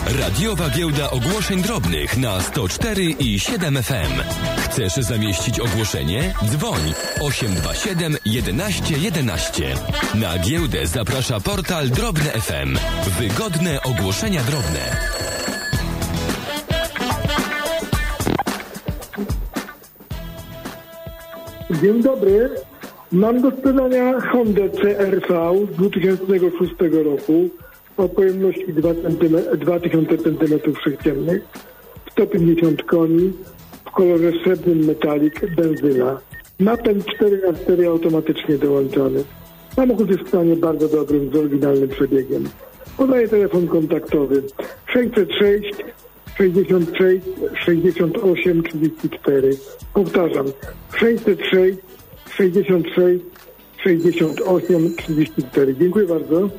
Radiowa Giełda Ogłoszeń Drobnych na 104 i 7 FM. Chcesz zamieścić ogłoszenie? Dzwoń 827 11 11. Na giełdę zaprasza portal Drobne FM. Wygodne ogłoszenia drobne. Dzień dobry. Mam do sprzedania Hondę CR-V z 2006 roku o pojemności 2000 cm3, 150 koni, w kolorze srebrnym metalik, benzyna. Napęd 4x4 automatycznie dołączony. Samochód jest w stanie bardzo dobrym, z oryginalnym przebiegiem. Podaję telefon kontaktowy 606 66 68 34. Powtarzam, 606 66 68 34. Dziękuję bardzo.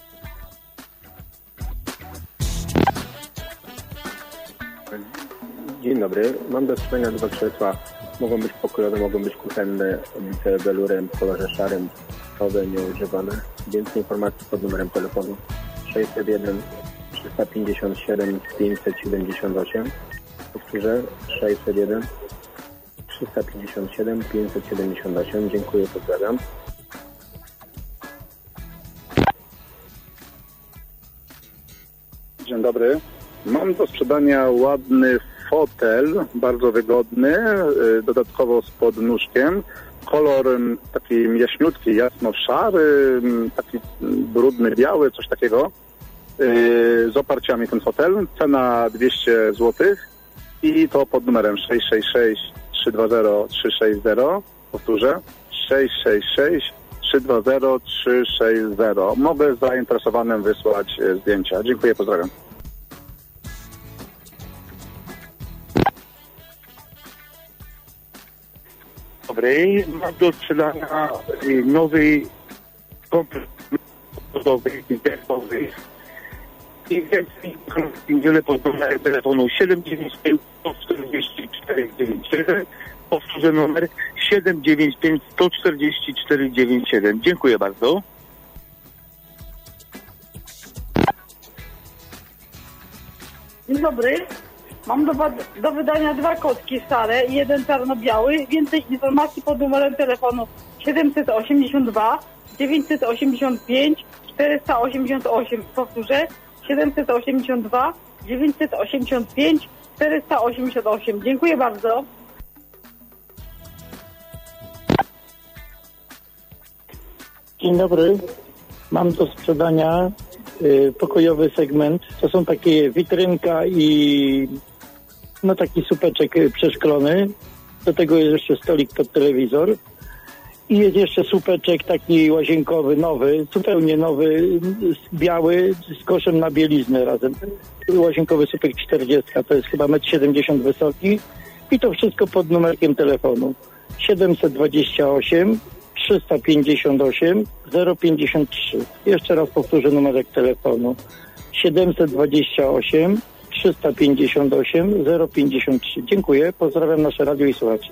Dzień dobry. Mam do sprzedania dwa krzesła. Mogą być pokojowe, mogą być kuchenne, obite welurem w kolorze szarym, nowe, nieużywane. Więcej informacji pod numerem telefonu 601 357 578. Powtórzę 601 357 578. Dziękuję, pozdrawiam. Dzień dobry. Mam do sprzedania ładny fotel, bardzo wygodny, dodatkowo z podnóżkiem. Kolor taki jaśniutki, jasno-szary, taki brudny, biały, coś takiego. Z oparciami ten fotel. Cena 200 zł i to pod numerem 666 320 360. Powtórzę 666 320 360. Mogę zainteresowanym wysłać zdjęcia. Dziękuję, pozdrawiam. Dobry, mam do sprzedania nowy komplet budowy i więcej wiele pod numerem telefonu 795 144 97. Powtórzę numer 795 144 97. Dziękuję bardzo. Dzień dobry. Mam do wydania dwa kotki stare i jeden czarno-biały. Więcej informacji pod numerem telefonu 782 985 488. Powtórzę 782 985 488. Dziękuję bardzo. Dzień dobry. Mam do sprzedania pokojowy segment. To są takie witrynka i taki słupeczek przeszklony. Do tego jest jeszcze stolik pod telewizor. I jest jeszcze słupeczek taki łazienkowy, nowy, zupełnie nowy, biały, z koszem na bieliznę razem. Łazienkowy słupek 40, to jest chyba 1,70 m wysoki. I to wszystko pod numerkiem telefonu 728 358 053. Jeszcze raz powtórzę numerek telefonu 728 358 053. Dziękuję, pozdrawiam nasze radio i słuchaczy.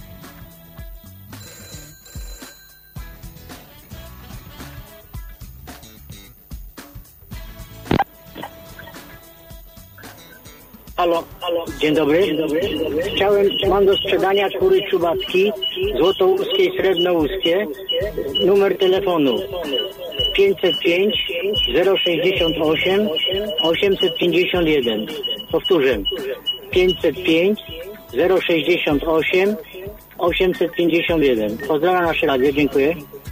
Halo. Dzień dobry. Mam do sprzedania kury czubacki, złotouskie i srebrnouskie. Numer telefonu 505 068 851. Powtórzę 505 068 851. Pozdrawiam nasze radio, dziękuję.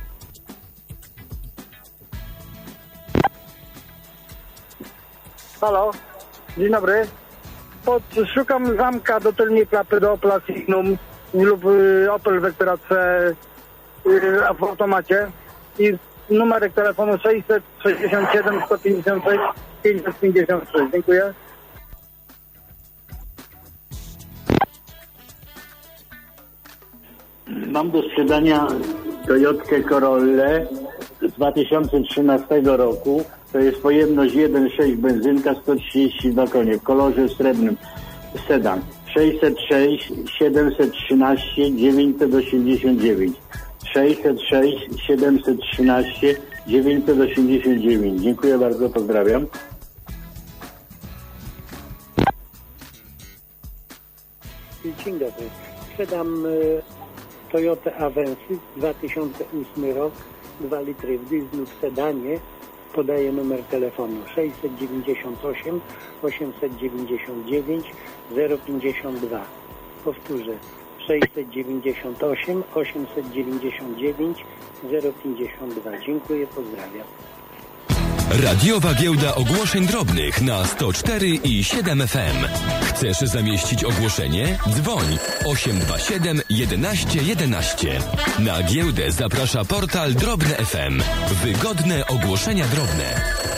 Halo, dzień dobry. Szukam zamka do tylnej klapy do Opla Signum lub Opel Vectra C w automacie i numerek telefonu 667 156 553. Dziękuję. Mam do sprzedania Toyotkę Corollę z 2013 roku. To jest pojemność 1,6 benzynka, 132 konie w kolorze srebrnym. Sedan 606 713 989. 606 713 989. Dziękuję bardzo, pozdrawiam. Dzień dobry. Sprzedam Toyota Avensis 2008 rok, 2 litry w dieslu w sedanie. Podaję numer telefonu 698 899 052. Powtórzę 698 899 052. Dziękuję, pozdrawiam. Radiowa Giełda Ogłoszeń Drobnych na 104 i 7 FM. Chcesz zamieścić ogłoszenie? Dzwoń 827 11 11. Na giełdę zaprasza portal Drobne FM. Wygodne ogłoszenia drobne.